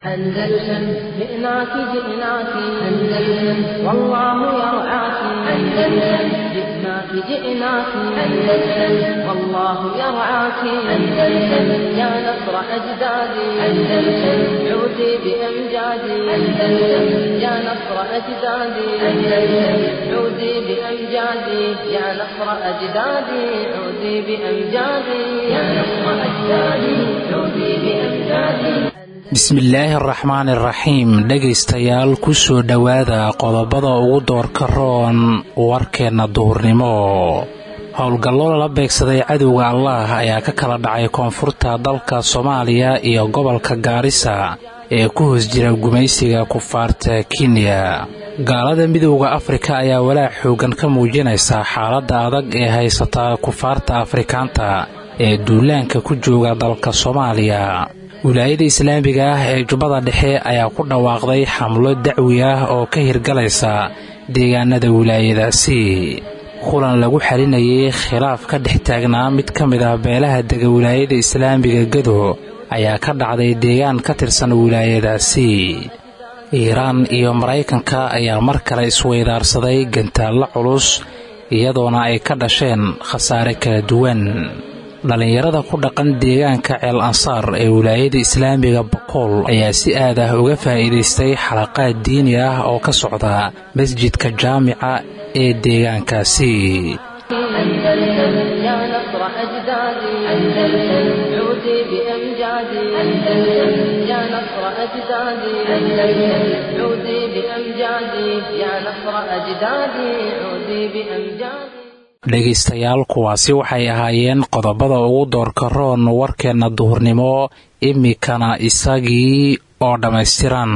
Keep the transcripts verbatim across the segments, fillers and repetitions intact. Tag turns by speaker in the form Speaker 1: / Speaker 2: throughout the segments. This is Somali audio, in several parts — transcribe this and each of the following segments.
Speaker 1: أندلسن جئناك جئناك أندلسن والله يرعاك أندلسن جئناك جئناك أندلسن والله يرعاك أندلسن يا نصر أجدادي أندلسن عودي بأمجادي أندلسن يا نصر أجدادي أندلسن عودي بأمجادي يا نصر أجدادي عودي بأمجادي يا نصر أجدادي عودي بأمجادي.
Speaker 2: bismillaahi araxmaani araxiim dhegaystayaal ku soo dhowaada qodobada ugu doorka roon warkeenna duhurnimo. howlgallo lala beegsaday cadowga allaah ayaa ka kala dhacay koonfurta dalka soomaaliya iyo gobolka gaarisa ee ku hoos jira gumaysiga kufaarta kenya. gaalada midowda afrika ayaa walaac xoogan ka muujinaysa xaaladda adag ee haysata kufaarta afrikaanta ee duulaanka ku jooga dalka soomaaliya. wilaayada islaamiga ah ee jubbada dhexe ayaa ku dhawaaqday xamlo dacwi ah oo ka hirgalaysa deegaanada wilaayadaasi. kulan lagu xalinayay khilaaf ka dhex taagnaa mid ka mid ah beelaha dega wilaayada islaamiga gado ayaa ka dhacday deegaan ka tirsan wilaayadaasi. iiraan iyo maraykanka ayaa mar kale isweydaarsaday gantaallo culus iyadoona ay ka dhasheen khasaare kala duwan. dhallinyarada ku dhaqan deegaanka ceel ansaar ee wilaayada islaamiga boqol ayaa si aad ah uga faa'iidaystay xalaqaad diini ah oo ka socda masjidka jaamica ee deegaankaasi. dhegaystayaal kuwaasi waxay ahaayeen qodobada ugu doorka roon warkeenna duhurnimo, imikana isagii oo dhammaystiran.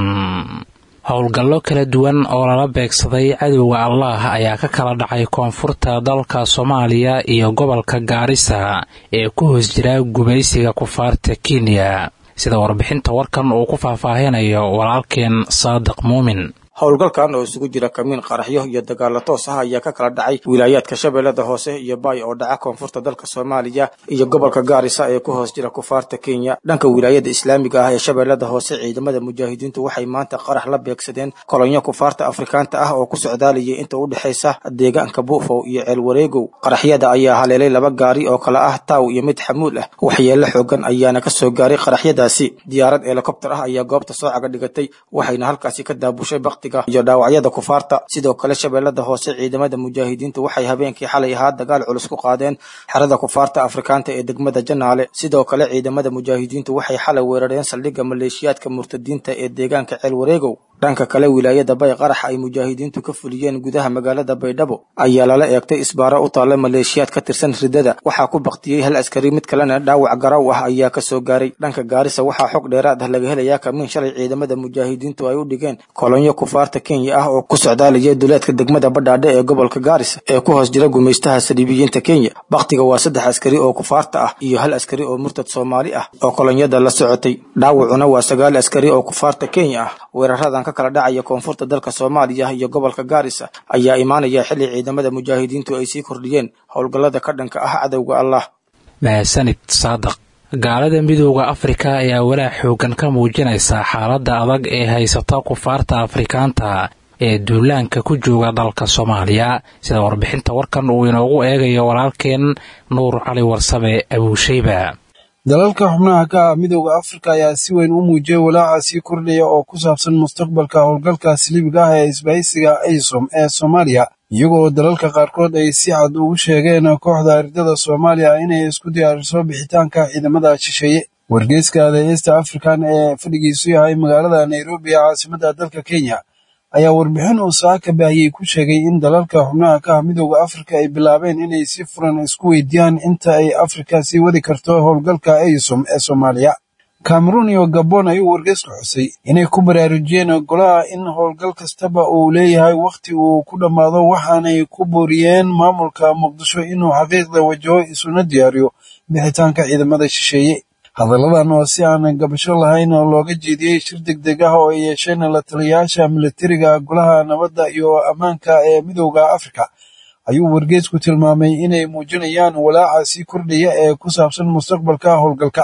Speaker 2: howlgallo kala duwan oo lala beegsaday cadowga allaah ayaa ka kala dhacay koonfurta dalka soomaaliya iyo gobolka gaarisa ee ku hoos jira gumaysiga kufaarta kenya, sida warbixinta warkan uu ku faahfaahinayo walaalkeen saadiq muumin.
Speaker 3: howlgalkan oo isugu jira kamiin qaraxyo iyo dagaalo toos ah ayaa ka kala dhacay wilaayaadka shabeellada hoose iyo baay oo dhaca koonfurta dalka soomaaliya iyo gobolka gaarisa ee ku hoos jira kufaarta kenya. dhanka wilaayada islaamiga ah ee shabeellada hoose ciidamada mujaahidiintu waxay maanta qarax la beegsadeen kolonyo kufaarta afrikaanta ah oo ku socdaalayay inta u dhexaysa deegaanka buufow iyo ceel wareegow. qaraxyada ayaa haleelay laba gaari oo kala ah taaw iyo mid xamuul ah. waxyeello xoogan ayaana ka soo gaaray qaraxyadaasi. diyaarad helikobtar ah ayaa goobta soo caga dhigatay waxayna halkaasi ka daabushay bakti iyo dhaawacyada kufaarta. sidoo kale shabeellada hoose ciidamada mujaahidiintu waxay habeenkii xalay ahaa dagaal culus ku qaadeen xerada kufaarta afrikaanta ee degmada janaale. sidoo kale ciidamada mujaahidiintu waxay xalay weerareen saldhigga maleeshiyaadka murtadiinta ee deegaanka ceel wareegow. dhanka kale wilaayada bay qarax ay mujaahidiintu ka fuliyeen gudaha magaalada baydhabo ayaa lala eegtay isbaaro u taalla maleeshiyaad ka tirsan ridada. waxaa ku baktiyey hal askari, mid kalena dhaawac garaw ah ayaa ka soo gaaray. dhanka gaarisa waxaa xog dheeraad ah laga helayaa kamiin shalay ciidamada mujaahidiintu ay u dhigeen kolonyo kufaarta kenya ah oo ku socdaalaya duleedka degmada badhaadhe ee gobolka gaarisa ee ku hoos jira gumaystaha saliibiyiinta kenya. baktiga waa saddex askari oo kufaarta ah iyo hal askari oo murtad soomaali ah oo kolonyada la socotay. dhaawacuna waa sagaal askari oo kufaarta kenya ah. weeraradan ka kala dhacaya koonfurta dalka soomaaliya iyo gobolka gaarisa ayaa imaanaya xilli ciidamada mujaahidiintu ay sii kordhiyeen howlgallada ka dhanka ah cadowga allah.
Speaker 2: mahadsanid saadiq. gaalada midowda afrika ayaa walaac xoogan ka muujinaysa xaaladda adag ee haysata kufaarta afrikaanta ee duulaanka ku jooga dalka soomaaliya, sida warbixinta warkan uu inoogu eegayo walaalkeen nuur cali warsame abuushayba.
Speaker 4: dalalka xubnaha ka ah midowda afrika ayaa si weyn u muujiyay walaaca sii kordhaya oo ku saabsan mustaqbalka howlgalka saliibiga ah ee isbahaysiga aysom ee soomaaliya, iyagoo dalalka qaarkood ay si cad ugu sheegeen kooxda ardada soomaaliya inay isku diyaariso bixitaanka ciidamada shisheeye. wargeyska The East African ee fadhigiisu yahay magaalada Nairobi ee caasimadda dalka Kenya ayaa warbixin uu saaka baahiyey ku sheegay in dalalka xubnaha ka ah midowda afrika ay bilaabeen inay si furan isku weydiiyaan inta ay afrika sii wadi karto howlgalka aysom ee soomaaliya. Cameroon iyo Gabon ayuu wargeysku xusay inay ku baraarujiyeen golaha in howlgal kastaba uu leeyahay wakhti uu ku dhammaado, waxaanay ku booriyeen maamulka muqdisho inuu xaqiiqda wajaho isuna diyaariyo bixitaanka ciidamada shisheeye. hadalladan oo si aan gabasho lahayn oo looga jeediyey shir degdeg ah oo ay yeesheen la taliyayaasha militariga golaha nabadda iyo ammaanka ee midowda afrika ayuu wargeysku tilmaamay inay muujinayaan walaaca sii kordhaya ee ku saabsan mustaqbalka howlgalka.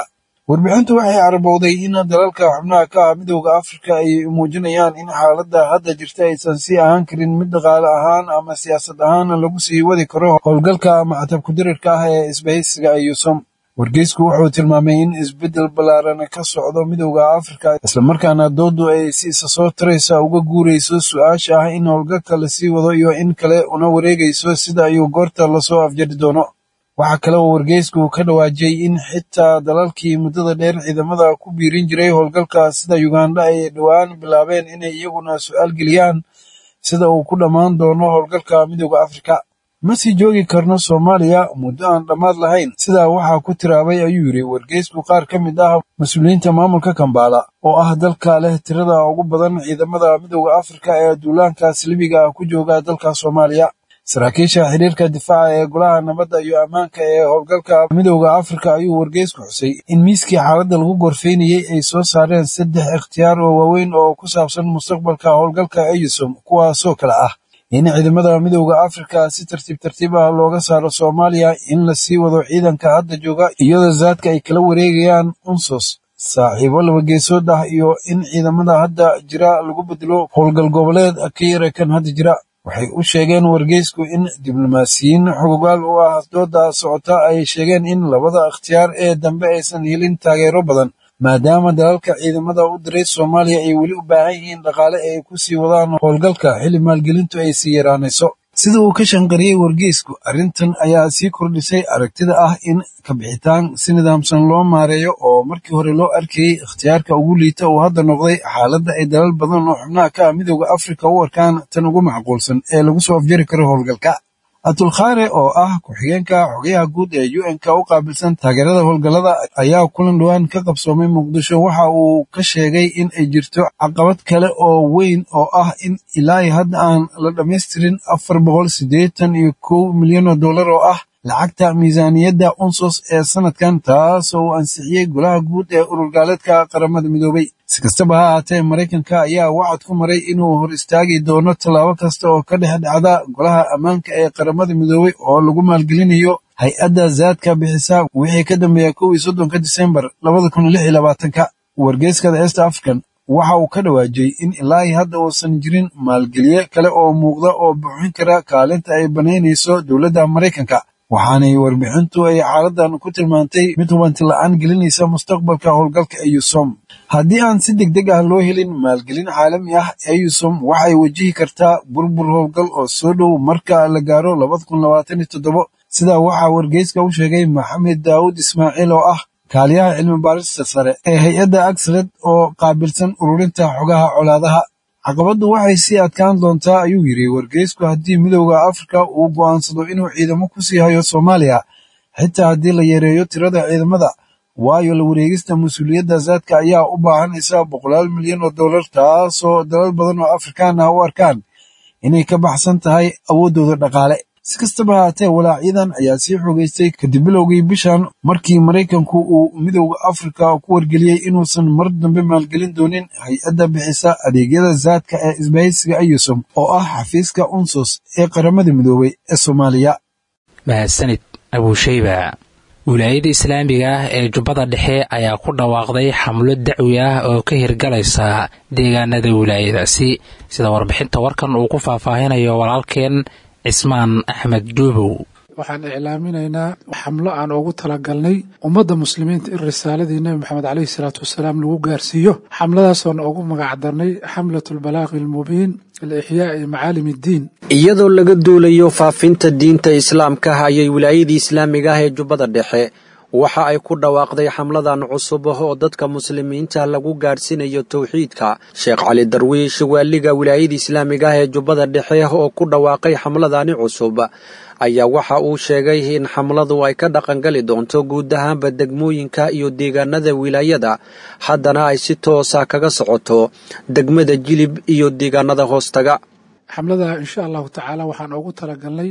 Speaker 4: warbixintu waxay arbowday in dalalka xubnaha ka ah midowda Afrika ay muujinayaan in xaaladda hadda jirta aysan sii ahaan karin mid dhaqaale ahaan ama siyaasad ahaan lagu sii wadi karo howlgalka macatab ku-dirirka ah ee isbahaysiga EUSOM. wargeysku wuxuu tilmaamay in isbeddel ballaaran ka socdo midowda Afrika islamarkaana doodu ay si isa soo taraysa uga guurayso su-aasha ah in howlgalka la sii wado iyo in kale una wareegayso sida ayuu goorta lasoo afjari doono. waxaa kale oo wargeysku ka dhawaajiyey in xitaa dalalkii muddada dheer ciidamada ku biirin jiray howlgalka sida Uganda ay dhowaan bilaabeen inay iyaguna su-aal geliyaan sida uu ku dhammaan doono howlgalka midowda Afrika. ma sii joogi karno Soomaaliya muddo aan dhammaad lahayn sidaa waxaa ku tiraabay ayuu yidhi wargeysku qaar ka mid ah mas-uuliyiinta maamulka Kampala oo ah dalka leh tirada ugu badan ciidamada midowda Afrika ee duulaanka Libiga ku jooga dalka Soomaaliya. saraakiisha xiriirka difaaca ee golaha nabadda iyo ammaanka ee howlgalka midowda Afrika ayuu wargeysku xusay in miiskii xaaladda lagu gorfeynayay ay soo saareen saddex ikhtiyaar oo waaweyn oo ku saabsan mustaqbalka howlgalka EUSOM kuwaasoo kale ah in ciidamada midowda Afrika si tartiib tartiib ah looga saaro Soomaaliya, in la sii wado ciidanka hadda jooga iyadoo zaadka ay kala wareegayaan UNSOS saaxiibo laba geesood ah, iyo in ciidamada hadda jira lagu bedelo howlgal goboleed ka yara kan hadda jira. waxay u sheegeen wargeysku in diblomaasiyiin xogogaal u ah dooda socota ay sheegeen in labada ikhtiyaar ee dambe aysan helin taageero badan maadaama dalalka ciidamada u diray Soomaaliya ay weli u baahan yihiin dhaqaale ay ku sii wadaan howlgalka xilli maalgelintu ay sii yaraanayso. sida uu ka shanqariyey wargeysku, arrintan ayaa sii kordhisay aragtida ah in ka bixitaan si nidaamsan loo maareeyo oo markii hore loo arkayey ikhtiyaarka ugu liita uu hadda noqday xaaladda ay dalal badan oo xubnaha ka ah midowda Afrika u arkaan tan ugu macquulsan ee lagu soo afjari karo howlgalka. Atul Khare oo ah ku-xigeenka xogayaha guud ee U N-ka u qaabilsan taageerada howlgallada ayaa kulan dhowaan ka qabsoomay Muqdisho waxa uu ka sheegay in ay jirto caqabad kale oo weyn oo ah in ilaa hadda aan la dhammaystirin afar boqol siddeetan iyo kow milyan oo dollar oo ah lacagta miisaaniyadda UNSOS ee sanadkan, taas oo uu ansixiyey golaha guud ee urur gaaleedka qaramada midoobay. si kastaba ha ahaatee Maraykanka ayaa wacad ku maray inuu hor istaagi doono tallaabo kasta oo ka dhex dhacda golaha ammaanka ee qaramada midoobay oo lagu maalgelinayo hay-adda zaadka bixisa wixii ka dambeeya kow iyo soddonka Diseembar labada kun lix iyo labaatanka. wargeyska East African waxa uu ka dhawaajiyey in ilaa hadda uusan jirin maalgeliye kale oo muuqda oo buuxin kara kaalinta ay banaynayso dowladda Maraykanka, waxaanay warbixintu ay xaaladan ku tilmaantay mid hubanti la'aan gelinaysa mustaqbalka howlgalka EUSOM. haddii aan si degdeg ah loo helin maalgelin caalami ah, EUSOM waxay wajihi kartaa burbur howlgal oo soo dhow marka la gaaro labada kun labaatan iyo toddoba. sidaa waxaa wargeyska u sheegay Maxamed Daawud Ismaaciil oo ah kaaliyaha cilmi baarista sare ee hay-adda Agsred oo qaabilsan ururinta xogaha colaadaha. caqabaddu waxay sii adkaan doontaa ayuu yidhi wargeysku haddii midowda Afrika uu go'aansado inuu ciidamo ku sii hayo Soomaaliya, xitaa haddii la yareeyo tirada ciidamada, waayo la wareegista mas-uuliyadda zaadka ayaa u baahanaysa boqolaal milyan oo dollar, taasoo dalal badan oo Afrikaan ah u arkaan inay ka baxsan tahay awooddooda dhaqaale. si kastaba haatee walaaciyadan ayaa sii xogeystay kadib bilowgii bishan markii Maraykanku uu midowda Afrika ku wargeliyey inuusan mar dambe maalgelin doonin hay-adda bixisa adeegyada zaadka ee isbahaysiga EUSOM oo ah xafiiska UNSOS ee qaramada midoobay ee Soomaaliya.
Speaker 2: mahadsanid Abushayba. wilaayada islaamiga ah ee Jubbada Dhexe ayaa ku dhawaaqday xamlo dacwi ah oo ka hirgalaysa deegaanada wilaayadaasi, sida warbixinta warkan uu ku faahfaahinayo walaalkeen Ismaan Axmed Duubow.
Speaker 5: waxaan iclaaminaynaa xamlo aan ugu talagalnay ummadda muslimiinta in risaaladii Nabi Maxamed calayhi salaatu wasalaam lagu gaarsiiyo. xamladaasoona ugu magac darnay xamlatul balaaqi almubiin lixyaa'i macaalim iddiin.
Speaker 6: iyadoo laga duulayo faafinta diinta islaamka ayay wilaayadii islaamiga ah ee Jubbada Dhexe waxa ay ku dhawaaqday xamladan cusub oo dadka muslimiinta lagu gaarsiinayo tawxiidka. Sheekh Cali Darwiish, waaliga wilaayada islaamiga ah ee Jubbada Dhexe oo ku dhawaaqay xamladani cusub, ayaa waxa uu sheegay in xamladu ay ka dhaqan gali doonto guud ahaanba degmooyinka iyo deegaanada wilaayada, haddana ay si toosa kaga socoto degmada Jilib iyo deegaanada hoostaga.
Speaker 5: xamlada insha allahu tacaala waxaan ugu talagalnay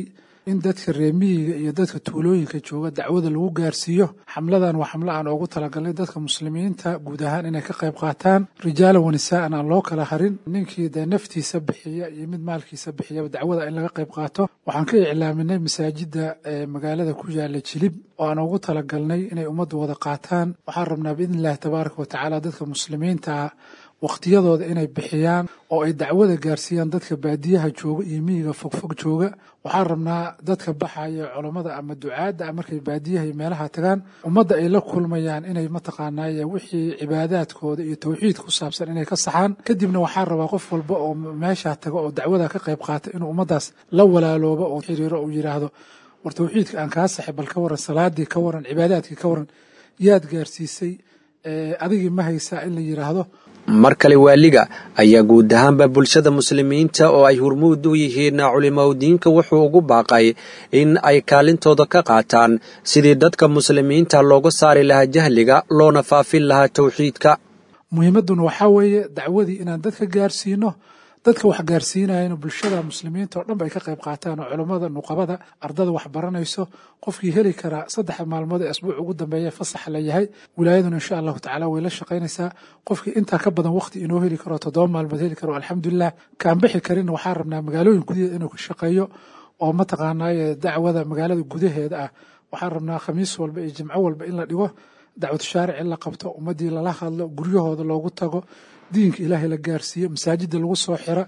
Speaker 5: in dadka reemiyiga iyo dadka tuulooyinka jooga dacwada lagu gaarsiiyo. xamladan waa xamlo aan ugu talagalnay dadka muslimiinta guud ahaan inay ka qayb qaataan, rijaala wa nisaa'an aan loo kala harin. ninkii dee naftiisa bixiya iyo mid maalkiisa bixiyaba dacwada in laga qayb qaato. waxaan ka iclaaminay masaajida magaalada ku yaala Jilib oo aan ugu talagalnay inay ummaddu wada qaataan. waxaan rabnaa biidni illaahi tabaaraka wa tacaala dadka muslimiinta ah waqtiyadooda inay bixiyaan oo ay dacwada gaarsiiyaan dadka baadiyaha jooga iyo miyiga fogfog jooga. waxaan rabnaa dadka baxaya culammada ama ducaadda markay baadiyaha iyo meelaha tagaan ummadda ay la kulmayaan inay mataqaanaaye wixii cibaadaadkooda iyo tawxiid ku saabsan inay ka saxaan. kadibna waxaan rabaa qof walba oo meesha taga oo dacwada ka qayb qaata inuu ummaddaas la walaaloobo oo xiriiro uu yidhaahdo war tawxiidka aan kaa saxay, bal ka waran salaadii, ka waran cibaadaadkii, ka waran yaad gaarsiisay, adigii ma haysaa in la yidhaahdo.
Speaker 6: mar kale waaliga ayaa guud ahaanba bulshada muslimiinta oo ay hormuud u yihiin culimaudiinka wuxuu ugu baaqay in ay kaalintooda ka qaataan sidii dadka muslimiinta looga saari lahaa jahliga loona faafin lahaa tawxiidka.
Speaker 5: muhiimadduna waxaa weeye dacwadii inaan dadka gaarsiino, dadka wax gaarsiinayana bulshada muslimiinta oo dhan ba ay ka qayb qaataan oo culammada, nuqabada, ardada wax baranayso. qofkii heli karaa saddex maalmood ee asbuuc ugu dambeeya fasax la yahay, wilaayaduna insha allahu tacaala way la shaqaynaysaa. qofkii intaa ka badan waqti inoo heli karo toddoba maalmood heli karo alxamdulilah. kaan bixi karinna waxaan rabnaa magaalooyin gudaheeda inuu ka shaqeeyo oo mataqaanaaye dacwada magaalada gudaheeda ah. waxaan rabnaa khamiis walba iyo jimco walba in la dhigo dacwad shaaric in la qabto, ummaddii lala hadlo, guryahooda loogu tago, diinka ilaahay la gaarsiiyo, masaajida lagu soo xira.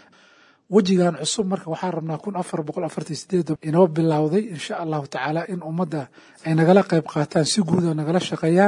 Speaker 5: wejigan cusub marka waxaan rabnaa kun afar boqol afartan sideed inoo bilowday insha allahu tacaala in ummadda ay nagala qayb qaataan, si guud oo nagala shaqeeyaan.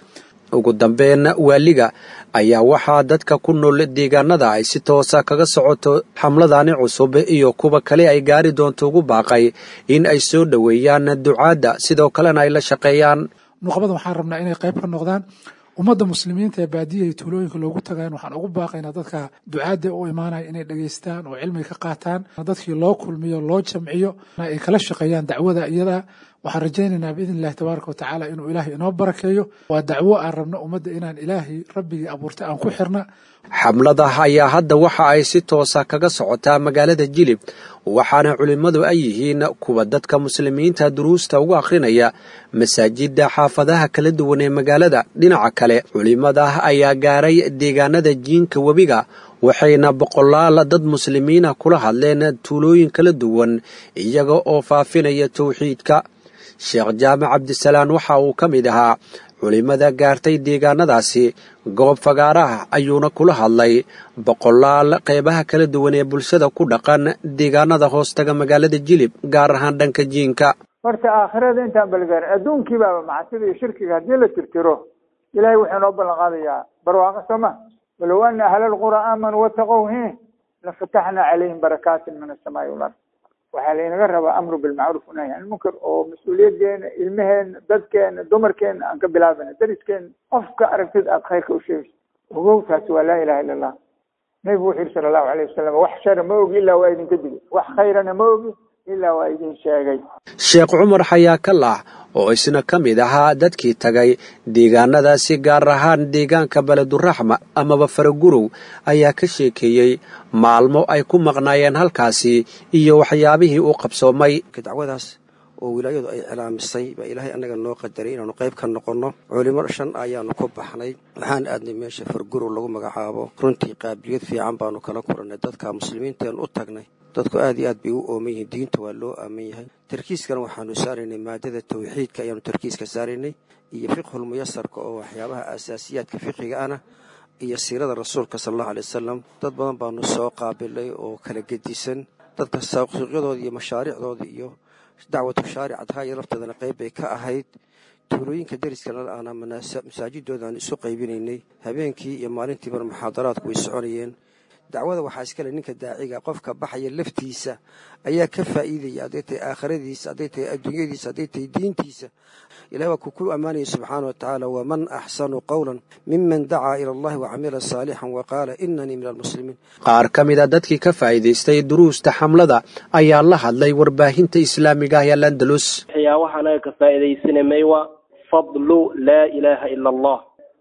Speaker 6: ugu dambeyn waaliga ayaa waxaa dadka ku nool deegaanada ay si toosa kaga socoto xamladani cusub iyo kuwa kale ay gaari doonto ugu baaqay in ay soo dhoweeyaan ducaadda, sidoo kalena ay la shaqeeyaan.
Speaker 5: nuqabada waxaan rabnaa inay qayb ka noqdaan. ummadda muslimiinta ee baadiyaha iyo tuulooyinka loogu tagayn waxaan ugu baaqaynaa dadka ducaadda u imaanaya inay dhegaystaan oo cilmiga ka qaataan, dadkii loo kulmiyo, loo jamciyo, ay kala shaqeeyaan dacwada iyada. waxaan rajaynaynaa biidni illahi tabaaraka wa tacaala inuu ilaahay inoo barakeeyo. waa dacwo aan rabno ummadda inaan ilaahay rabbigii abuurtay aan ku xirna.
Speaker 6: xamlada ayaa hadda waxa ay si toosa kaga socotaa magaalada Jilib, waxaana culimmadu ay yihiin kuwa dadka muslimiinta duruusta ugu akhrinaya masaajida xaafadaha kala duwan ee magaalada. dhinaca kale culimmada ayaa gaaray deegaanada jiinka webiga, waxayna boqolaal dad muslimiina kula hadleen tuulooyin kala duwan iyaga oo faafinaya tawxiidka. sheekh jaamac cabdisalaan waxa uu ka mid ahaa culimmada gaartay deegaanadaasi. goob fagaaraha ayuuna kula hadlay boqolaal qeybaha kala duwan ee bulshada ku dhaqan deegaanada hoostaga magaalada Jilib, gaar ahaan dhanka jiinka.
Speaker 7: horta aakhirada intaan balgaarin adduunkii baaba macsida iyo shirkiga haddii la tirtiro ilaahay wuxuu noo ballan qaadayaa barwaaqo sooma. walow ana ahla alqura aamanuu wattaqow lafataxnaa calayhim barakaatin min asamaai walard. waxaa laynaga rabaa amru bilmacruuf nahy can munkar oo mas-uuliyadeena, ilmaheena, dadkeena, dumarkeena aan ka bilaabana, dariskeena. qofka aragtid aad khayrka u sheegayso ogow taasi waa laa ilaha illa allah. nabigu wuxuu yidhi sala allahu alayh wasalam wax shara ma ogi ilaa waa idinka digay, wax khayrana ma ogi ilaa waa idin sheegay.
Speaker 6: sheekh cumar xayaa kallah oo isna ka mid ahaa dadkii tagay deegaanadaasi, gaar ahaan deegaanka beleduraxma amaba faragurow, ayaa ka sheekeeyey maalmo ay ku maqnaayeen halkaasi iyo waxyaabihii uu qabsoomay.
Speaker 8: dacwadaas oo wilaayadu ay cilaamisay baa ilaahay annaga noo qadaray inaanu qayb ka noqonno. culimo shan ayaanu ku baxnay, waxaan aadnay meesha fargurow lagu magacaabo. runtii qaabiliyad fiican baanu kala kulannay. dadka muslimiinteen u tagnay dadku aad iyo aad bay u ooman yihiin, diinta waa loo aaman yahay. tarkiiskana waxaanu saaraynay maadada tawxiidka ayaanu tarkiiska saaraynay, iyo fiqhul muyasarka oo waxyaabaha asaasiyaadka fiqiga ana, iyo siirada rasuulka sala allahu alay wasalam. dad badan baanu soo qaabilay oo kala gedisan. dadka suuqyadooda iyo mashaariicdooda iyo dacwatu shaaricadhaa iyo lafteedana qayb bay ka ahayd. tuulooyinka deriskana aana masaajidooda aan isu qaybinaynay. habeenkii iyo maalintiibana muxaadaraadku way soconayeen. dacwada waxaa iskale ninka daaciga, qofka baxaya laftiisa ayaa ka faa'iidaya, hadday tahay aakhiradiisa, hadday tahay adduunyadiisa, hadday tahay diintiisa. ilahi waa kuu ku ammaanaya subxaana wa tacaala, waman axsanu qawlan miman dacaa ila allahi wacamila saalixan waqaala inanii min almuslimiin.
Speaker 6: qaar ka mid a dadkii ka faa'iidaystay duruusta xamlada ayaa la hadlay warbaahinta islaamiga ah ee Al-Andalus.
Speaker 9: waxyaalaha ka faa'iidaysanay waa fadlu laa ilaaha illa allah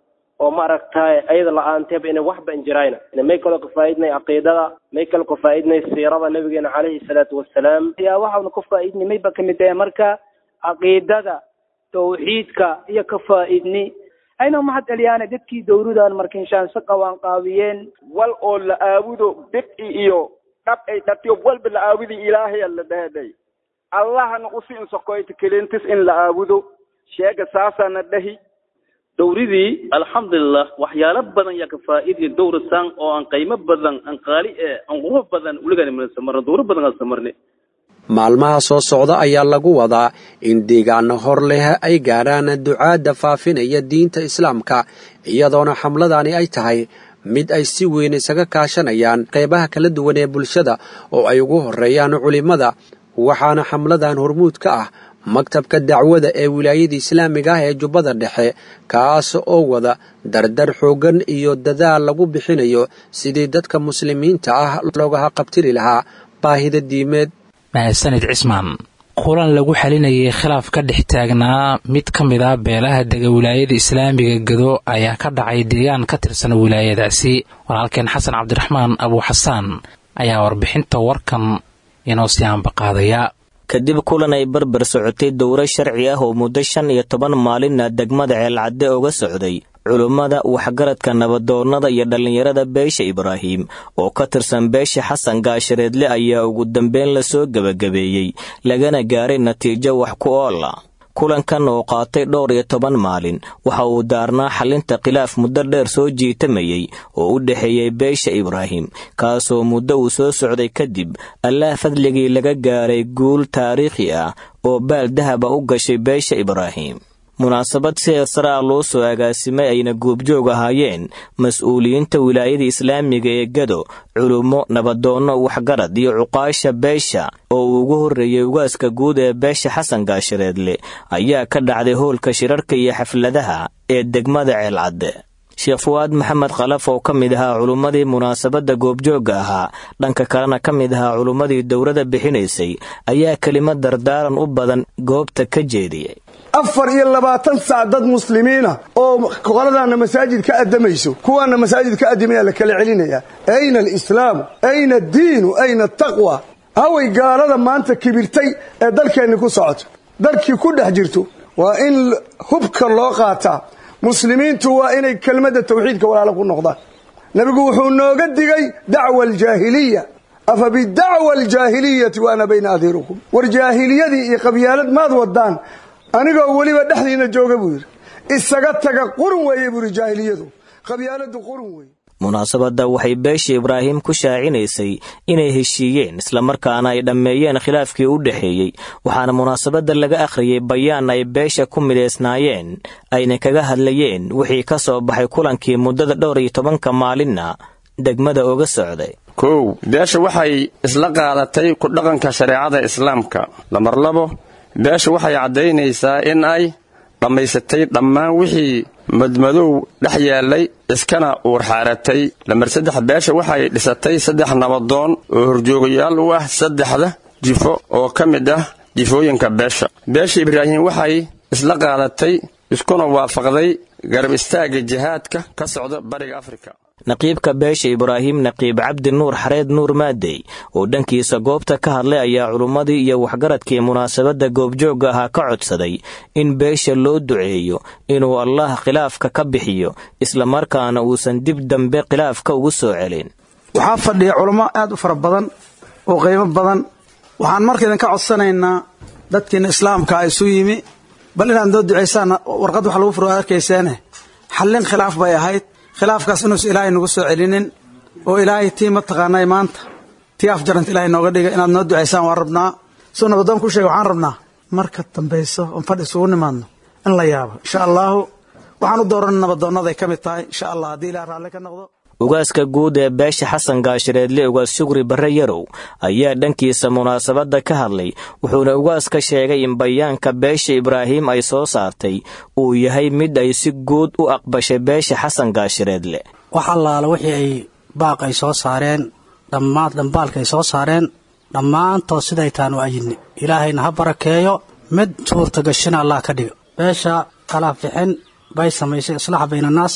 Speaker 9: oo ma aragtay ayada la'aanteeba inay waxba injirayna may kala ku faa'iidnay aqeedada may kala ku faa'iidnay siirada nabigeena calayhi salaatu wassalaam yaa waxaanu ku faa'iidnay may ba kamid tahay marka aqeedada tawxiidka iyo ka faa'iidni ayna mahad eliyana dadkii dowladan marka inshaan saqawaan qaawiyeen wal oo la aabudo bid'i iyo dhab ay dhatiyo walba la aabudi ilaahay alla daaday allahna usiin sokoyta kelentis in la aabudo sheega saasana dhahi dowridii alxamdulillah waxyaalo badan yaa ka faa'iiday dowrasan oo aan qiimo badan aan qaali ee aan qurux badan uligani ma samar dowr badan aan samarnay
Speaker 6: maalmaha soo socda ayaa lagu wadaa in deegaano hor leh ay gaaraan ducaada faafinaya diinta islaamka iyadoona xamladani ay tahay mid ay si weyn isaga kaashanayaan qaybaha kala duwan ee bulshada oo ay ugu horeeyaan culimada waxaana xamladan hormuud ka ah maktabka dacwada ee wilaayada islaamiga ah ee Jubbada Dhexe kaas oo wada dardar xoogan iyo dadaal lagu bixinayo sidii dadka muslimiinta ah looga qabtiri lahaa baahida diimeed.
Speaker 2: mahadsanid cismaan kulan lagu xalinayay khilaaf ka dhex taagnaa mid ka mid ah beelaha dega wilaayada islaamiga Gado ayaa ka dhacay deegaan ka tirsan wilaayadaasi. walaalkeen xasan cabdiraxmaan abu xasaan ayaa warbixinta warkan inoo sii aanbaqaadaya.
Speaker 10: kadib kulan ay barbar socotay dowro sharci ah oo muddo shan iyo toban maalina degmada Ceelcadde uga socday culummada waxgaradka nabadoonnada iyo dhalinyarada beesha Ibraahim oo ka tirsan beesha Xasan Gaashareedle ayaa ugu dambeyn la soo gabagabeeyay lagana gaaray natiijo wax ku ool ah. kulankan oo qaatay dhowr iyo toban maalin waxa uu daarnaa xalinta khilaaf muddo dheer soo jiitamayay oo u dhaxeeyay beesha Ibraahim kaasoo muddo uu soo socday kadib Allah fadligii laga gaaray guul taariikhi ah oo baal dahab u gashay beesha Ibraahim. munaasabad si sara loo soo agaasimay ayna goobjoog ahaayeen mas'uuliyiinta wilaayada islaamiga ee Gado culumo nabadoonno waxgarad iyo cuqaasha beesha oo ugu horeeyay ugaaska guud ee beesha Xasan Gaashareedle ayaa ka dhacday hoolka shirarka iyo xafladaha ee degmada Ceelcadde. Sheekh Fuad Maxamed Khalaf oo ka mid ahaa culumadii munaasabada goobjooga ahaa dhanka kalena ka mid ahaa culumadii dowladda bixinaysay ayaa kelimad dardaaran u badan goobta ka jeediyay.
Speaker 11: afar iyo labaatan saac dad muslimiina oo qoladana masaajid ka adamayso kuwana masaajid ka adimaya la kala celinaya ayna alislaam ayna diin ayna taqwa haway gaalada maanta kibirtay ee dalkeena ku socoto dalkii ku dhex jirto waa in hubka loo qaataa muslimiintu waa inay kelmadda tawxiidka walaalo ku noqdaan nabigu wuxuu nooga digay dacwa aljaahiliya afa bidacwa aljaahiliyati wa ana bayna adhirukum war jaahiliyadii iyo qabyaalad maad wadaan anigoo waliba dhexdiina jooga buu yiri isaga taga qurun weeye buu jaahiliyadu qabyaaladu qurun weeye.
Speaker 10: munaasabada waxay beesha Ibraahim ku shaacinaysay inay heshiiyeen isla markaana ay dhameeyeen khilaafkii u dhaxeeyay waxaana munaasabada laga akhriyay bayaan ay beesha ku mideysnaayeen ayna kaga hadlayeen wixii ka soo baxay kulankii muddada dhowr iyo tobanka maalina degmada uga socday.
Speaker 12: kow beesha waxay isla qaadatay ku dhaqanka shariicada islaamka. lamar labo beesha waxay cadeynaysaa in ay dhamaysatay dhammaan wixii madmadow dhex yeelay iskana uur xaaratay. lamar saddex beesha waxay dhisatay saddex nabadoon oo horjoogayaal u ah saddexda jifo oo ka mid ah jifooyinka beesha. beesha Ibraahim waxay isla qaadatay iskuna waafaqday garab istaaga jihaadka ka socda bariga Afrika.
Speaker 10: naqiibka beesha Ibraahim naqiib Cabdi Nuur Xareed Nuur Maadey oo dhankiisa goobta ka hadlay ayaa culumadii iyo waxgaradkii munaasabada goobjooga ahaa ka codsaday in beesha loo duceeyo inuu Allah khilaafka ka bixiyo isla markaana uusan dib dambe khilaafka ugu soo celin.
Speaker 13: waxaa fadhiya culimo aad u fara badan oo qiimo badan waxaan markiidan ka codsanaynaa dadkii islaamka ay soo yimi bal inaan doo duceysaan warqad wax lagu furo arkaysaan xallin khilaaf bay ahayd khilaafkaas inuu ilaahay nagu soo celinin oo ilaahay tii ma taqaanay maanta tii afjarant ilaahay nooga dhiga inaad noo duceysaan waan rabnaa soo nabadoon ku sheeg waxaan rabnaa marka dambayso on fadhi isugu nimaadno in la yaabo insha allahu waxaan u dooran nabadoonnaday ka mid tahay insha allah haddii ilaah raalli ka noqdo.
Speaker 10: ugaaska guud ee beesha Xasan Gaashareedle ugaas Shukri Barre Yarow ayaa dhankiisa munaasabada ka hadlay wuxuuna ugaaska sheegay in bayaanka beesha Ibraahim ay soo saartay uu yahay mid ay si guud u aqbashay beesha Xasan Gaashareedle.
Speaker 14: waxa laala wixii ay baaqay soo saareen dhammaan dambaalka ay soo saareen dhammaantood siday taan u ayidni ilaahayna ha barakeeyo mid suurta gashina Allah ka dhigo. beesha kala fixin bay samaysay islaax bayna naas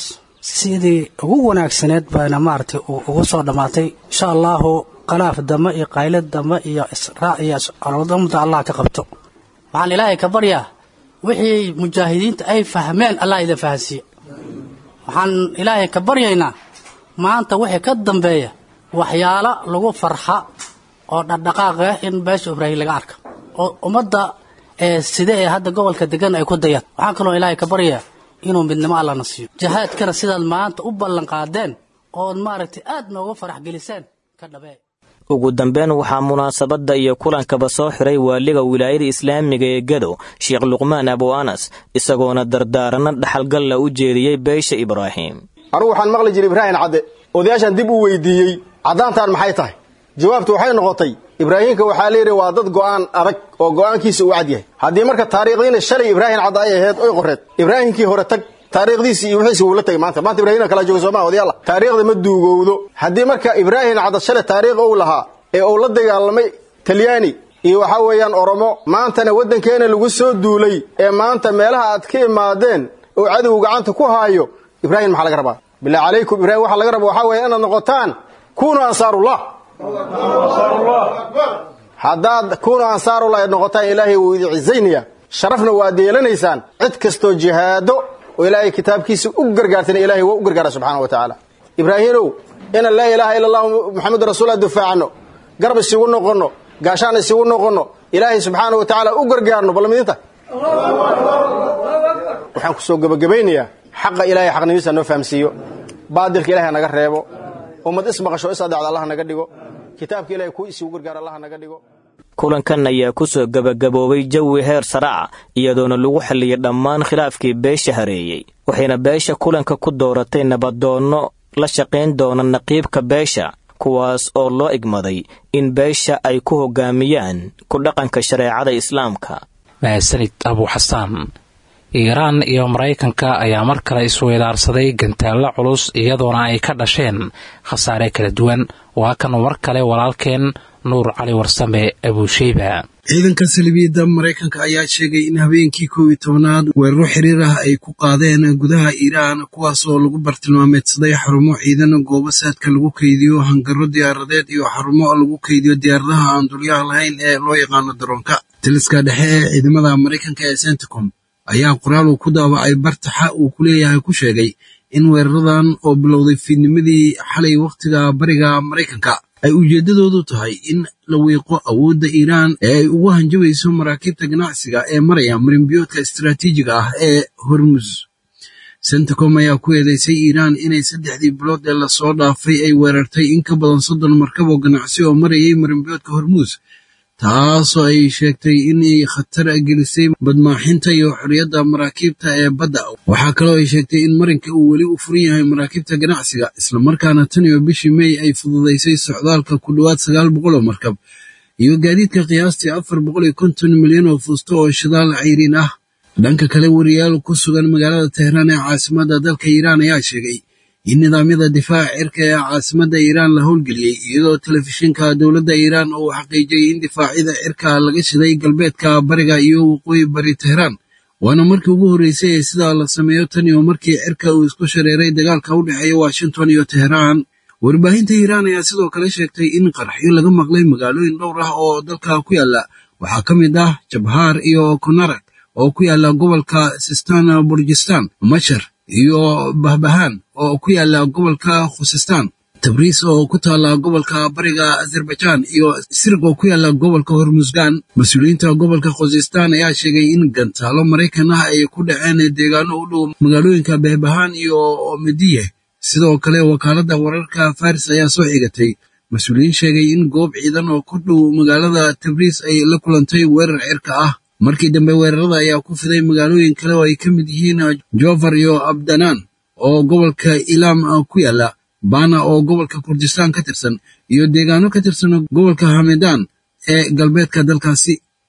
Speaker 14: sidii ugu wanaagsaneed bayna maaragtay ugu soo dhammaatay insha allahu qalaaf dama iyo qaylad dama iyo israac iyo alwadamada allah ka qabto waxaan ilaahay ka baryaa wixii mujaahidiinta ay fahmeen allah idin fahansiiyo waxaan ilaahay ka baryaynaa maanta wixii ka dambeeya waxyaalo lagu farxa oo dhaqdhaqaaqah in beesha ibraahim laga arka oo ummadda ee sida ee hadda gobolka degan ay ku dayaan waxaan kaloo ilaahay ka baryaa inuu midnimo allana siiyo jihaadkana sidaad maanta u ballan qaadeen ood maaragtay aad nooga farax geliseen ka dhabee
Speaker 10: ugu dambeyn waxaa munaasabadda iyo kulankaba soo xiray waaliga wilaayada islaamiga ee Gado Sheekh Luqmaan Abu Anas isagoona dardaaranna dhaxalgal u jeediyay beesha Ibraahim
Speaker 15: anigu waxaan maqli jiray Ibraahim Cadde odayaashan dib u weydiiyey cadaantan maxay tahay jawaabtu waxay noqotay Ibraahimka waxa la yiri waa dad go'aan adag oo go'aankiisa u cad yahay hadii marka taariikhdiina shalay Ibraahim Cadde ay ahayd oo qoreed Ibraahimkii hore tag taariikhdiisa iyo wixiisa uu la tagay maanta maanta Ibraahim kala joogo Soomaaliya odayaal taariikhda ma duugowdo hadii marka Ibraahim Cadde shalay taariikh uu lahaa ee uu la dagaalamay Talyaani iyo waxa weeyaan Oromo maantana wadankeena lagu soo duulay ee maanta meelaha aad ka imaadeen oo cadow gacanta ku haayo Ibraahim maxaa laga rabaa bilaa calaykum Ibraahim waxa laga rabaa waxa weeyaan inaad noqotaan kuunu ansaarullah haddaad kuunu ansaarullah noqotaan ilaahay wuu idin cizaynaya sharafna waa deelanaysaan cid kasto jihaado oo ilaahay kitaabkiisa u gargaartana ilaahay waa u gargaara subhanahu wa ta'ala Ibraahimow ina la ilaaha illa allah muhammad rasuulullah dufaacno garab isugu noqono gaashaan isugu noqono ilaahay subhanahu wa ta'ala u gargaarno balmidinta waxaan ku soo gabagabaynayaa xaqa ilaahay xaqnimadiisa noo fahamsiiyo baadilka ilaahay naga reebo ummad ismaqasho isaadacda allah naga dhigo kitaabka ilaahay ku isugu gargaar allah naga dhigo
Speaker 10: kulankan ayaa ku soo gabagaboobay jawi heer sarac iyadoona lagu xaliyay dhammaan khilaafkii beesha hareeyay waxayna beesha kulanka ku dooratay nabadoono la shaqayn doona naqiibka beesha kuwaas oo loo igmaday in beesha ay ku hogaamiyaan ku dhaqanka shareecada islaamka
Speaker 2: mahadsanid Abu Xasaan Iiraan iyo Mareykanka ayaa mar kale isweydaarsaday gantaalo culus iyadoona ay ka dhasheen khasaare kala duwan waa kan war kale walaalkeen Nuur Cali Warsame Abu Shayba
Speaker 4: ciidanka salibiyada Mareykanka ayaa sheegay in habeenkii koob iyo tobnaad weeraro xiriir ah ay ku qaadeen gudaha Iiraan kuwaas oo lagu bartilmaameedsaday xarumo ciidan goobo saadka lagu keydiyo hangaro diyaaradeed iyo xarumo lagu keydiyo diyaaradaha aan duuliyaha lahayn ee loo yaqaan daroonka taliska dhexe ee ciidamada Mareykanka ee CENTCOM ayaa qoraal uu ku daabacay bartaxa uu ku leeyahay ku sheegay in weeraradan oo bilowday fiidnimadii xalay waqtiga bariga Mareykanka ay ujeedadoodu tahay in la wiiqo awoodda Iiraan ee ay ugu hanjabayso maraakiibta ganacsiga ee maraya marinbiyoodka istiraatiijiga ah ee Hormuz. CENTCOM ayaa ku eedeysay Iiraan inay saddexdii bilood ee la soo dhaafay ay weerartay in ka badan soddon markab oo ganacsi oo marayay marinbiyoodka Hormuz taasoo ay sheegtay inay khatar gelisay badmaaxinta iyo xorriyadda maraakiibta ee badda waxaa kaloo ay sheegtay in marinka uu weli u furan yahay maraakiibta ganacsiga islamarkaana tan iyo bishii May ay fududaysay socdaalka ku dhowaad sagaal boqol oo markab iyo gaadiidka qiyaastii afar boqol iyo konton milyan oo fuusto oo shidaal cayriin ah dhanka kale wariyaal ku sugan magaalada Tehraan ee caasimadda dalka Iiraan ayaa sheegay in nidaamyada difaaca cirka ee caasimadda Iiraan la howlgeliyay iyadoo telefishinka dowladda Iiraan uu xaqiijiyay in difaacyada cirka laga shiday galbeedka bariga iyo waqooyi bari Tehraan waana markii ugu horeysay ee sidaa la sameeyo tan iyo markii cirka uu isku shareeray dagaalka u dhexeeya Washington iyo Tehraan warbaahinta Iiraan ayaa sidoo kale sheegtay in qaraxyo laga maqlay magaalooyin dhowr ah oo dalka ku yaala waxaa ka mid ah Jabhar iyo Konarak oo ku yaala gobolka Sistan Balochistan Mashar iyo Bahbahan oo ku yaala gobolka Khuzestan Tabriz oo ku taala gobolka bariga Azerbaijan iyo Sirg oo ku yaala gobolka Hormuzgan mas'uuliyiinta gobolka Khuzestan ayaa sheegay in gantaalo Mareykan ah ay ku dhaceen deegaano u dhow magaalooyinka Bahbahan iyo Mediye sidoo kale wakaaladda wararka Faris ayaa soo xigatay mas'uuliyiin sheegay in goob ciidan oo ku dhow magaalada Tabriz ay la kulantay weerar cirka ah markii dambe weerarada ayaa ku fiday magaalooyin kale oo ay ka mid yihiin Jofar iyo Abdanan oo gobolka Ilam ku yaala Bana oo gobolka Kurdistan ka tirsan iyo deegaano ka tirsan gobolka Hamedan ee galbeedka dalkaasi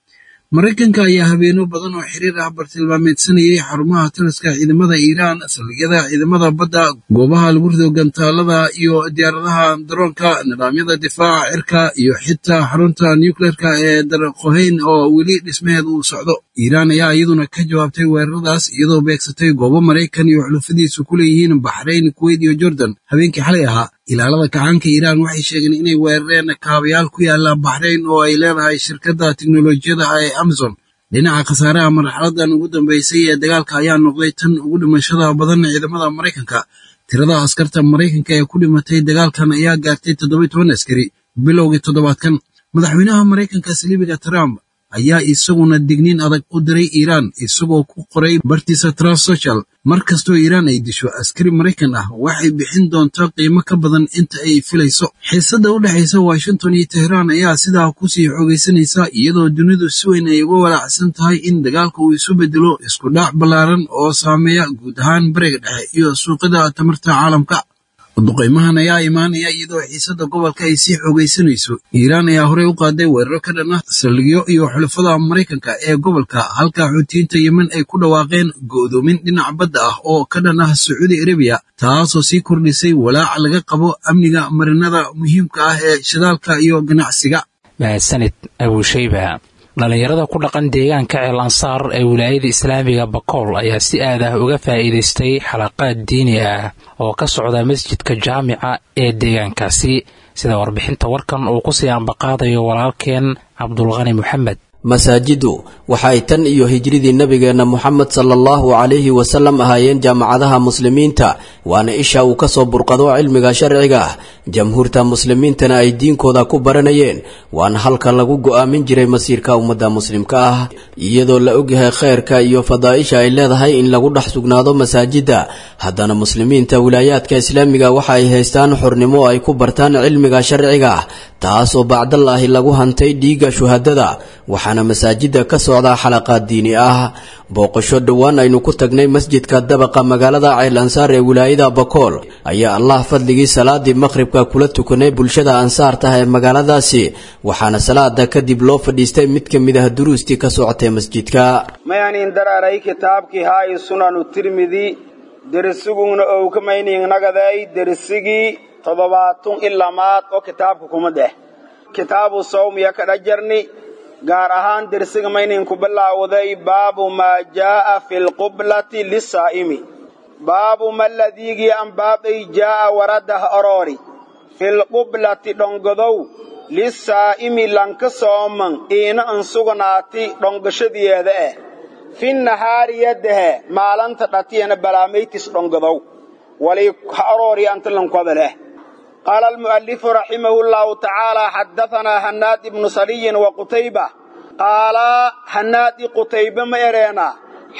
Speaker 4: maraykanka ayaa habeeno badan oo xiriir ah bartilmaameedsanayay xarumaha taliska ciidamada iiraan saldhigyada ciidamada badda goobaha lagu rido gantaalada iyo diyaaradaha daroonka nidaamyada difaaca cirka iyo xitaa xarunta nucleerka ee darqohayn oo weli dhismaheeda uu socdo iiraan ayaa iyaduna ka jawaabtay weeraradaas iyadoo beegsatay goobo maraykan iyo xulufadiisu ku leeyihiin baxrayn kuweyt iyo jordan habeenkii xalay ahaa ilaalada kacaanka iiraan waxay sheegeen inay weerareen kaabayaal ku yaala baxrayn oo ay leedahay shirkadda tiknolojiyada ee amazon dhinaca khasaaraha marxaladan ugu dambeysay ee dagaalka ayaa noqday tan ugu dhimashada badan ciidamada maraykanka tirada askarta maraykanka ee ku dhimatay dagaalkan ayaa gaartay toddoba iyo toban askari bilowgii toddobaadkan madaxweynaha maraykanka saliibiga trump ayaa isaguna digniin adag u diray iiraan isagoo ku qoray bartiisa Truth Social mar kastoo iiraan ay disho askari maraykan ah waxay bixin doontaa qiimo ka badan inta ay filayso xiisada u dhaxaysa Washington iyo Tehran ayaa sidaa ku sii xoogaysanaysa iyadoo dunidu si weyn ay uga walaacsan tahay in dagaalku uu isu bedelo isku dhac ballaaran oo saameeya guud ahaan bariga dhexe iyo suuqyada tamarta caalamka duqeymahan ayaa imaanaya iyadoo xiisada gobolka ay sii xoogaysanayso iiraan ayaa horey u qaaday weeraro ka dhan ah saldhigyo iyo xulafada maraykanka ee gobolka halka xuutiyiinta yemen ay ku dhawaaqeen go'doomin dhinaca badda ah oo ka dhan ah sacuudi arabiya taasoo sii kordhisay walaac laga qabo amniga marinada muhiimka ah ee shidaalka iyo ganacsiga
Speaker 2: mahadsanid abuushayba dhalinyarada ku dhaqan deegaanka ceel ansaar ee wilaayada islaamiga bakool ayaa si aad ah uga faa'iidaystay xalaqaad diini ah oo ka socda masjidka jaamica ee deegaankaasi sida warbixinta warkan uu ku sii ambaqaadayo walaalkeen cabdulqani maxamed
Speaker 16: masaajidu waxa ay tan iyo hijridii nabigeenna moxamed sallallahu calayhi wasallam ahaayeen jaamacadaha muslimiinta waana isha uu ka soo burqado cilmiga sharciga ah jamhuurta muslimiintana ay diinkooda ku baranayeen waana halka lagu go'aamin jiray masiirka ummadda muslimka ah iyadoo la ogyahay khayrka iyo fadaa'isha ay leedahay in lagu dhex sugnaado masaajidda haddana muslimiinta wilaayaadka islaamiga waxa ay haystaan xornimo ay ku bartaan cilmiga sharciga ah taasoo bacdallaahi lagu hantay dhiigga shuhadada waxaana masaajidda ka socdaa xalaqaad diini ah booqasho dhowaan aynu ku tagnay masjidka dabaqa magaalada ceel ansaar ee wilaayada bakool ayaa allah fadligii salaadii maqhribka kula tukanay bulshada ansaarta ee magaaladaasi waxaana salaada kadib loo fadhiistay mid ka mid ah duruustii ka socotay masjidka
Speaker 17: mayanin dararay kitaabkii haay sunanu tirmidi dersiguna oo ka maynin nagaday dersigii toddobaatan ilamaad oo kitaabka kuma dheh kitaabu sawm ya ka dhajarni gaar ahaan dersiga maynin ku bilaawday baabu maa jaa'a fil qiblati lisaa'imi baabu maladigi an baabay jaa'a waradah orori fil qiblati dhongodow lisaa'imi lanka sooman iina an sugnaati dhongashadiyeeda eh fi nahaari yadahe maalanta dhatiyana balaamaytis dhongodow wali orori anta lankoda leh قال المؤلف رحمه الله تعالى حدثنا هناد بن صلي وقتيبة قال هناد قتيبة ميرينا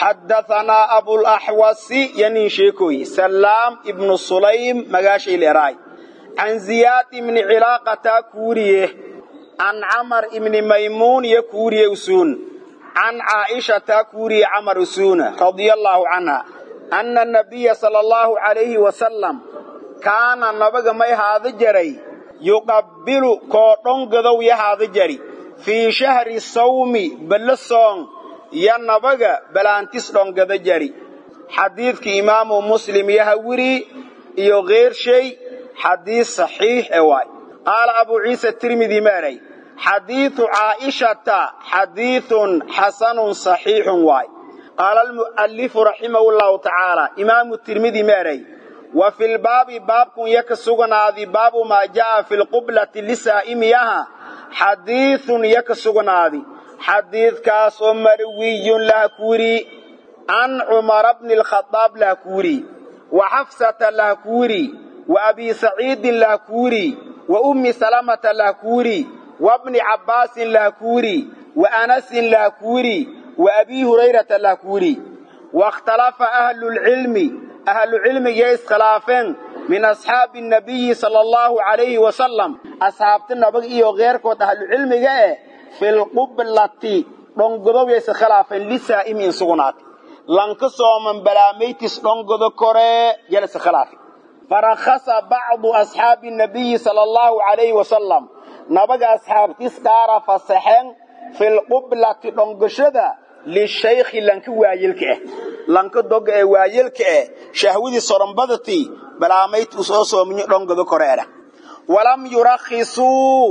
Speaker 17: حدثنا أبو الأحوص ينشيكوي سلام ابن السليم مغاشي الإراي عن زياد من علاقة كوريه عن عمر ابن ميمون يكوري أسون عن عائشة كوري عمر أسون رضي الله عنها أن النبي صلى الله عليه وسلم kaana nabaga may haada jaray yuqabbilu koo dhongadow ya haada jari fii shahri sawmi balla soon ya nabaga balaantis dhongada jari xadiidka imaamu muslim yaha wiri iyo keer shay xadiis saxiix e waay qaala abuu ciisa tirmidi maaray xadiidu caa'ishata xadiidun xasanun saxiixun waay qaala almu'allifu raximahu llahu tacaala imaamu tirmidi maaray وفي الباب باب يكسغنا ذي باب ما جاء في القبلة لسائميها حديث يكسغنا ذي حديث كاس مروي لاكوري عن عمر بن الخطاب لاكوري وحفصة لاكوري وأبي سعيد لاكوري وأم سلمة لاكوري وابن عباس لاكوري وأنس لاكوري وأبي هريرة لاكوري واختلف أهل العلم أهل العلم يسخلافين من أصحاب النبي صلى الله عليه وسلم أصحاب النبي وغير كوت أهل العلم جاء في القبلة رنقضوا يسخلافين لسائم ينسونات لانكسوا من بلاميتس رنقضوا كوري جلس خلاف فرخص بعض أصحاب النبي صلى الله عليه وسلم نبقى أصحاب تسكار فصحين fil qiblati dhongashada lishaykhi lanka waayilka lanka dog ee waayilka ee shahwadi soranbadati balaamayt usoo soomiyo dhongada koreera walam yurakhisu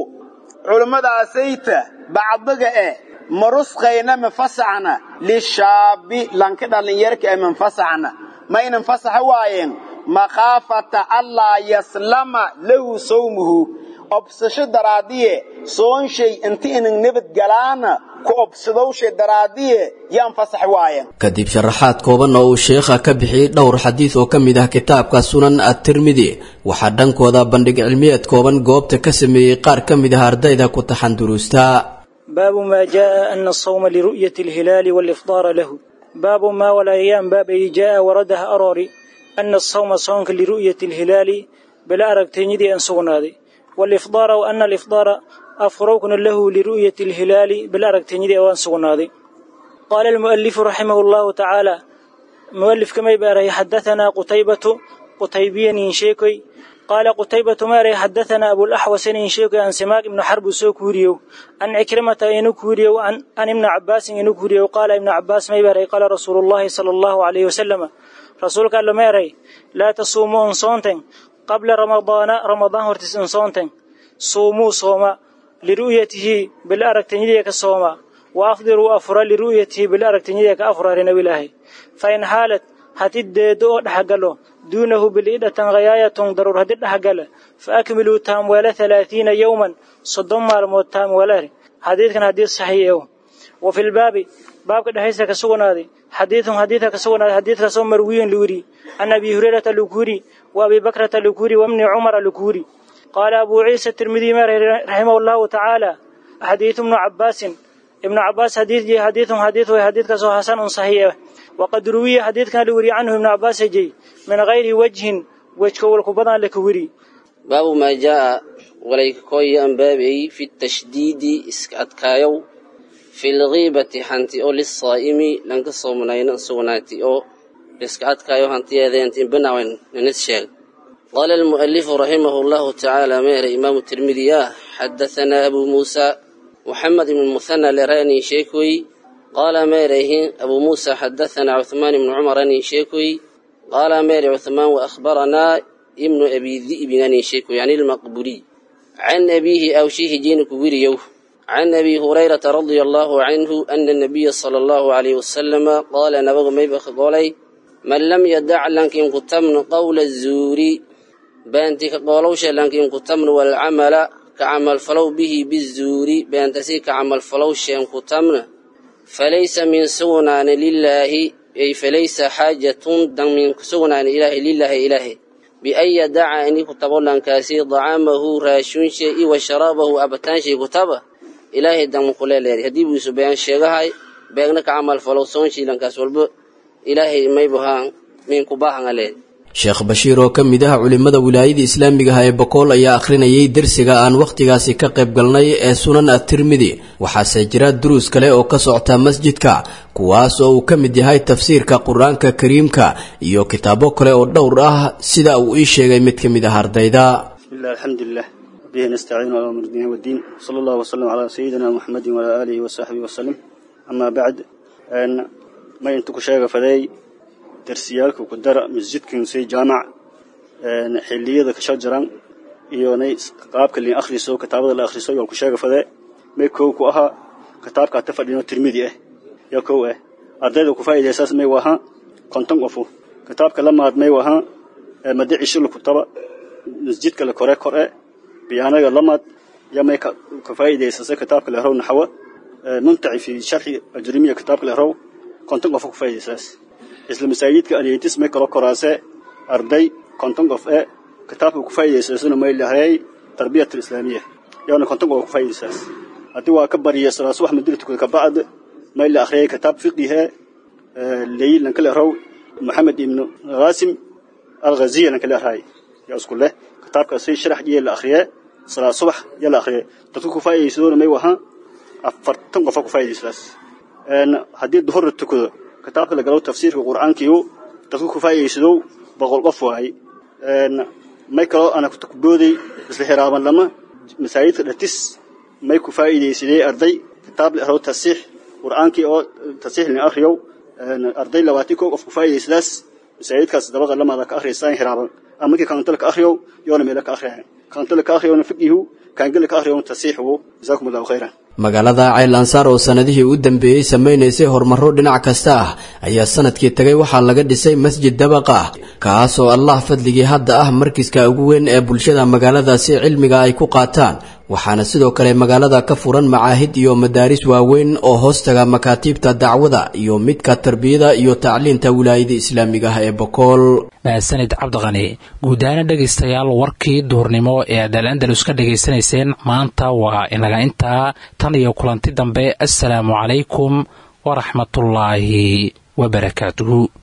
Speaker 17: culimadaasayta bacdaga ee marusqayna mafasacna lishabi lanka dhalinyarka ee mafasacna ma inan fasaxa waayeen maqaafata alla yaslama lahu sawmuhu obsasho daraadiye soon shay inta inan nabad galaana ku obsadow shay daraadiye yaan fasax waayeen
Speaker 16: kadib sharaxaad kooban oo uu sheekha ka bixiyay dhowr xadiis oo ka mid ah kitaabka sunan at-tirmidhi waxaa dhankooda bandhig cilmiyeed kooban goobta ka sameeyay qaar ka mid ah ardayda ku taxandurusta
Speaker 18: baabu ma jaa anna as-sawma li ru'yati al-hilal wal-ifdar lahu baabu ma wala ayyam baab jaa waradaha arari anna as-sawma sawmka li ru'yati al-hilal bala aragtayni an sugnaaday والإفطار وأن الإفطار أفروكن له لرؤية الهلال بالأركتنيد أوان سغنادي قال المؤلف رحمه الله تعالى مؤلف كما يباري حدثنا قتيبة قتيبيا إنشيكي قال قتيبة ماري حدثنا أبو الأحوس إنشيكي عن سماك بن حرب سوكوريو عن عكرمة إنكوريو عن, عن ابن عباس إنكوريو قال ابن عباس ما يباري قال رسول الله صلى الله عليه وسلم رسول قال ماري لا تصومون صونتين قبل رمضان رمضان هرتس إنسانتين صوموا صوما لرؤيته بالأركتنيديك الصوما وأفضلوا أفرا لرؤيته بالأركتنيديك أفرا لنبي الله فإن حالت هتد دو دحقله دونه بالإدة غياية ضرور هدد دحقله فأكملوا تاموال ثلاثين يوما صدام الموت تاموال حديث كان حديث صحيح وفي الباب باب قد حيث كسونا هذه حديث حديث كسونا حديث كسونا مروي لوري عن أبي هريرة لكوري وأبي بكرة لكوري وابن عمر لكوري قال أبو عيسى الترمذي رحمه الله تعالى حديث ابن عباس ابن عباس حديث جي حديث حديث وحديث كسو حسن صحيح وقد روي حديث كان لوري عنه ابن عباس جي من غير وجه وجه والكبضان لكوري
Speaker 19: باب ما جاء وليك كوي أنبابي في التشديد إسكاتكايو في الغيبة حنتي أو للصائم لنك صومنين صوناتي أو إسكاتكايو حنتي هذا أنت بناوين نتشال قال المؤلف رحمه الله تعالى مير إمام الترمذي حدثنا أبو موسى محمد بن المثنى لراني شيكوي قال ميره أبو موسى حدثنا عثمان بن عمر أني شيكوي قال مير عثمان وأخبرنا ابن أبي ذئب أني شيكوي يعني المقبولي عن أبيه أو شيه جينك ويريو عن أبي هريرة رضي الله عنه أن النبي صلى الله عليه وسلم قال نبغ ميبخ قولي من لم يدع لنكن قتمن قول الزور بانتك قولوش لنكن قتمن والعمل كعمل فلو به بالزور بانتسي كعمل فلوش قتمن فليس من سونان لله أي فليس حاجة دم من سونان إله لله إله بأن يدع أني كتبوا لنكاسي ضعامه راشون شيء وشرابه أبتان شيء كتبه إلهي دم قليل هدي بيسو بيان شيغهاي بيانك عمل فلو سون شيء لنكاس والب إلهي ما يبهان من كباهن عليه
Speaker 16: sheekh bashiir oo ka mid ah culimada wilaayada islaamiga ah ee boqol ayaa akhrinayay darsiga aan waqtigaasi ka qayb galnay ee sunan at-tirmidhi waxaase jira duruus kale oo ka socota masjidka kuwaas oo uu ka mid yahay tafsiirka quraanka kariimka iyo kitaabo kale oo dhowr ah sida uu ii sheegay mid ka mid ah ardayda
Speaker 20: bismillah alhamdulillah bihi nasta'inu ala umuri wad-din sallallahu wa sallam ala sayyidina muhammadin wa ala alihi wa sahbihi wa sallam amma ba'd an ma intu ku sheega faday darsiyalku ku dara masjidkan say jaamac ee xilliyada ka shajaran iyo nay qaabka li akhriso kitaabada la akhriso iyo ku sheega fade may koo ku aha kitaabka tafadino tirmidhi ah ya koo ah ardayda ku faa'iideysaas may waha konton qofu kitaabka lamaad may waha madaci shil ku taba masjidka la kore kore biyanaga lamaad ya may ka faa'iideysaas kitaabka la raw naxwa muntaci fi sharhi ajrimiya kitaabka la raw konton qofu ku faa'iideysaas isla masaajidka aliytis may kala koraase arday konton qof ee kitaabka ku faa'iideysana may lahayn tarbiyada islaamiga yaana konton qof ku faa'iideysaas hadii waa ka bariya salaas wax madirtu ka baad may la akhriyay kitaab fiqhiha leeylan kala raw maxamed ibn qasim al-ghaziya lan kala raay ya isku leh kitaabka si sharax jiye la akhriyay salaas subax ya la akhriyay dadku ku faa'iideysana may waha afartan qof ku faa'iideysaas een hadii duhur tukudo kitaabka la galo tafsiirka quraankiyo dadku ku faa'iideysado boqol qof waay een may kalo ana ku booday isla xiraaban lama masaajidka dhatis may ku faa'iideysadee arday kitaab la roo tasiix qur'aankii oo tasiix la akhriyo arday labaati koob of ku faa'iideysadaas masaajidkaas dabaqa lamada ka akhriysan hiraaban ama kii kaantal ka akhriyo yoona meel ka akhriyo kaantal ka akhriyo fiqihu kaangal ka akhriyo tasiixu jazakumullahu khayran
Speaker 16: magaalada Ceel Ansaar oo sanadihii u dambeeyay sameeynayay horumaro dhinac kasta ah ayaa sanadkii tagay waxaa laga dhisay masjid dabaqa kaas oo Allah fadligii hadda ah markiiska ugu weyn ee bulshada magaaladaasi cilmiga ay ku qaataan waxaana sidoo kale magaalada ka furan macaahid iyo madaaris waaweyn oo hoostaga makaatiibta dacwada iyo midka tarbiyada iyo tacliinta wilaayada islaamiga ah ee Boqol
Speaker 2: maasanid Cabdiqani guudaana dhageystayaal warkii duurnimo ee Al-Andalus ka dhageysanayseen maanta waa inaga intaa tan iyo kulanti dambe assalaamu calaykum wa rahmatullaahi wa barakaatuhu